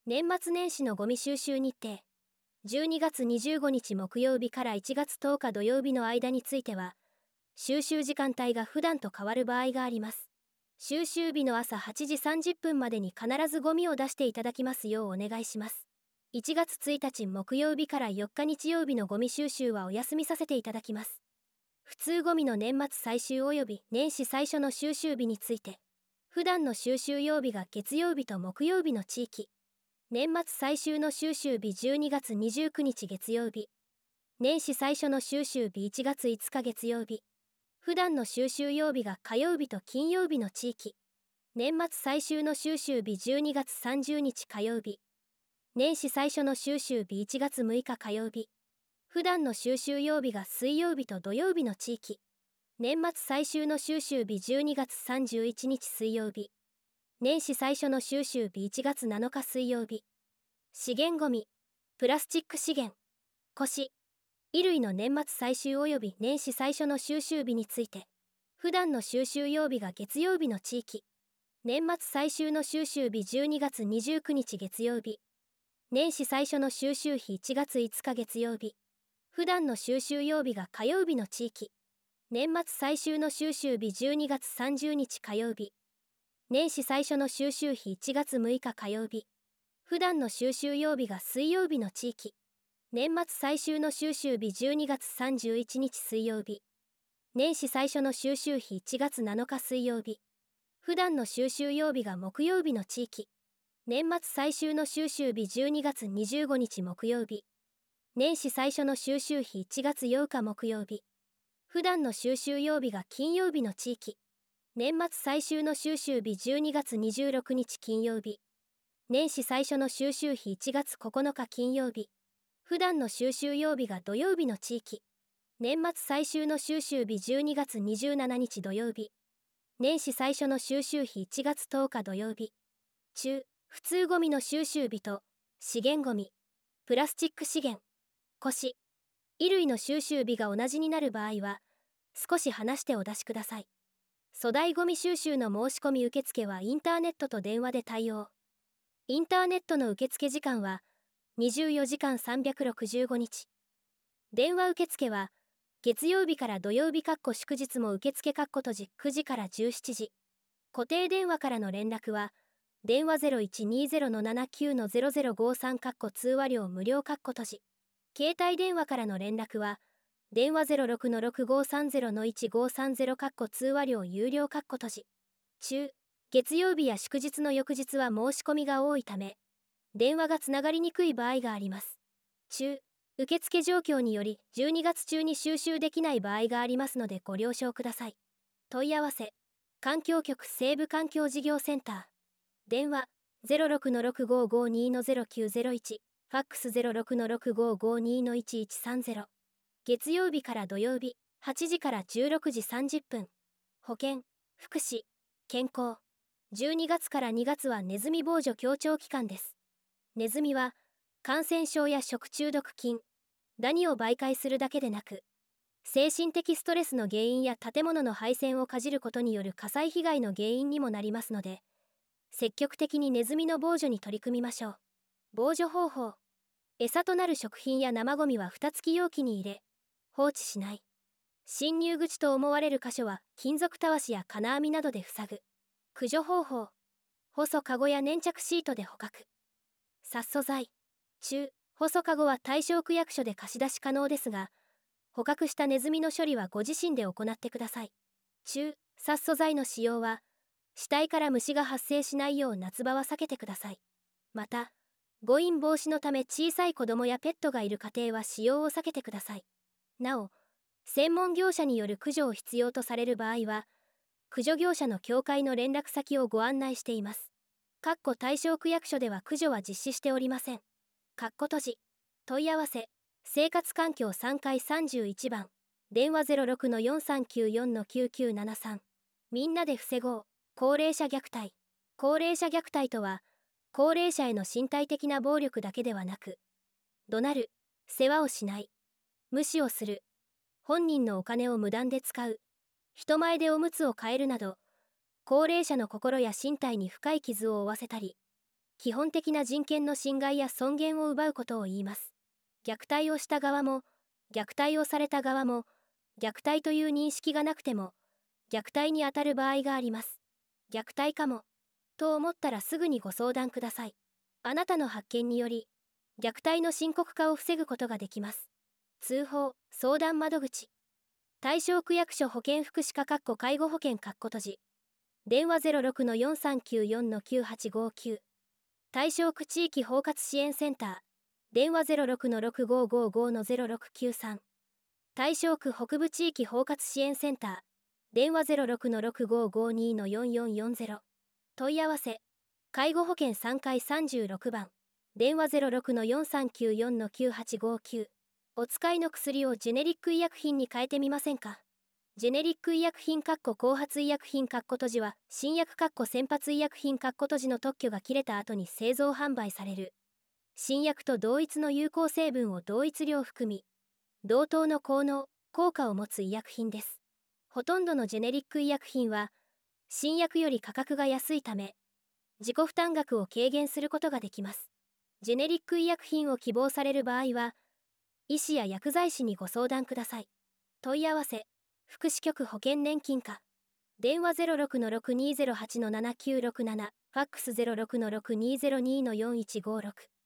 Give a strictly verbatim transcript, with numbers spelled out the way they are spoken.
年末年始のゴミ収集日程。じゅうにがつにじゅうごにち木曜日からいちがつとおか土曜日の間については、収集時間帯が普段と変わる場合があります。収集日の朝はちじさんじゅっぷんまでに必ずゴミを出していただきますようお願いします。いちがつついたち木曜日からよっか日曜日のゴミ収集はお休みさせていただきます。普通ゴミの年末最終及び年始最初の収集日について、普段の収集曜日が月曜日と木曜日の地域、年末最終の収集日じゅうにがつにじゅうくにち月曜日、年始最初の収集日いちがついつか月曜日、普段の収集曜日が火曜日と金曜日の地域、年末最終の収集日じゅうにがつさんじゅうにち火曜日、年始最初の収集日いちがつむいか火曜日、普段の収集曜日が水曜日と土曜日の地域、年末最終の収集日じゅうにがつさんじゅういちにち水曜日、年始最初の収集日いちがつなのか水曜日。資源ゴミ、プラスチック資源、腰、衣類の年末最終及び年始最初の収集日について、普段の収集曜日が月曜日の地域、年末最終の収集日じゅうにがつにじゅうくにち月曜日、年始最初の収集日いちがついつか月曜日、普段の収集曜日が火曜日の地域、年末最終の収集日じゅうにがつさんじゅうにち火曜日、年始最初の収集日いちがつむいか火曜日、普段の収集曜日が水曜日の地域、年末最終の収集日じゅうにがつさんじゅういちにち水曜日、年始最初の収集日いちがつなのか水曜日、普段の収集曜日が木曜日の地域、年末最終の収集日じゅうにがつにじゅうごにち木曜日、年始最初の収集日いちがつようか木曜日、普段の収集曜日が金曜日の地域、年末最終の収集日じゅうにがつにじゅうろくにち金曜日、年始最初の収集日いちがつここのか金曜日、普段の収集曜日が土曜日の地域、年末最終の収集日じゅうにがつにじゅうしちにち土曜日、年始最初の収集日いちがつとおか土曜日。中、普通ゴミの収集日と資源ゴミ、プラスチック資源、腰、衣類の収集日が同じになる場合は、少し離してお出しください。粗大ゴミ収集の申し込み受付はインターネットと電話で対応。インターネットの受付時間はにじゅうよじかんさんびゃくろくじゅうごにち。電話受付は月曜日から土曜日祝日も受付閉じくじからじゅうしちじ。固定電話からの連絡は電話 ゼロいちにゼロのななきゅうのゼロゼロごさん通話料無料閉じ。携帯電話からの連絡は電話 ゼロろくのろくごさんゼロのいちごさんゼロ通話料有料閉じ。中、月曜日や祝日の翌日は申し込みが多いため、電話がつながりにくい場合があります。中、受付状況によりじゅうにがつ中に収集できない場合がありますのでご了承ください。問い合わせ、環境局西部環境事業センター。電話 ゼロろくのろくごごにのゼロきゅうゼロいち、ファックス ゼロろくのろくごごにのいちいちさんゼロ。月曜日から土曜日、はちじからじゅうろくじさんじゅっぷん。保健、福祉、健康。じゅうにがつからにがつはネズミ防除協調期間です。ネズミは感染症や食中毒菌、ダニを媒介するだけでなく、精神的ストレスの原因や建物の配線をかじることによる火災被害の原因にもなりますので、積極的にネズミの防除に取り組みましょう。防除方法。餌となる食品や生ゴミは蓋付き容器に入れ、放置しない。侵入口と思われる箇所は金属たわしや金網などで塞ぐ。駆除方法。細かごや粘着シートで捕獲。殺素剤。中、細かごは対象区役所で貸し出し可能ですが、捕獲したネズミの処理はご自身で行ってください。中、殺素剤の使用は、死体から虫が発生しないよう夏場は避けてください。また、誤飲防止のため小さい子供やペットがいる家庭は使用を避けてください。なお、専門業者による駆除を必要とされる場合は、駆除業者の協会の連絡先をご案内しています。かっこ対象区役所では駆除は実施しておりません。かっこ閉じ。問い合わせ、生活環境さんかいさんじゅういちばん、電話 ゼロろくのよんさんきゅうよんのきゅうきゅうななさん。みんなで防ごう。高齢者虐待。高齢者虐待とは、高齢者への身体的な暴力だけではなく、怒鳴る、世話をしない、無視をする、本人のお金を無断で使う、人前でおむつを替えるなど、高齢者の心や身体に深い傷を負わせたり、 基本的な人権の侵害や尊厳を奪うことを言います。虐待をした側も、虐待をされた側も、虐待という認識がなくても、虐待にあたる場合があります。虐待かも、と思ったらすぐにご相談ください。あなたの発見により、虐待の深刻化を防ぐことができます。通報・相談窓口。対象区役所保健福祉課介護保険閉じ。電話 ゼロろくのよんさんきゅうよんのきゅうはちごきゅう。対象区地域包括支援センター。電話 ゼロろくのろくごごごのゼロろくきゅうさん。対象区北部地域包括支援センター。電話 ゼロろくのろくごごにのよんよんよんゼロ。問い合わせ。介護保険さんかいさんじゅうろくばん。電話 ゼロろくのよんさんきゅうよんのきゅうはちごきゅう。お使いの薬をジェネリック医薬品に変えてみませんか。ジェネリック医薬品後発医薬品閉じは、新薬先発医薬品閉じの特許が切れた後に製造販売される。新薬と同一の有効成分を同一量含み、同等の効能・効果を持つ医薬品です。ほとんどのジェネリック医薬品は、新薬より価格が安いため、自己負担額を軽減することができます。ジェネリック医薬品を希望される場合は、医師や薬剤師にご相談ください。問い合わせ、福祉局保険年金課。電話 ゼロろくのろくにーゼロはちのななきゅうろくなな、ファックス ゼロろくのろくにーゼロにのよんいちごろく。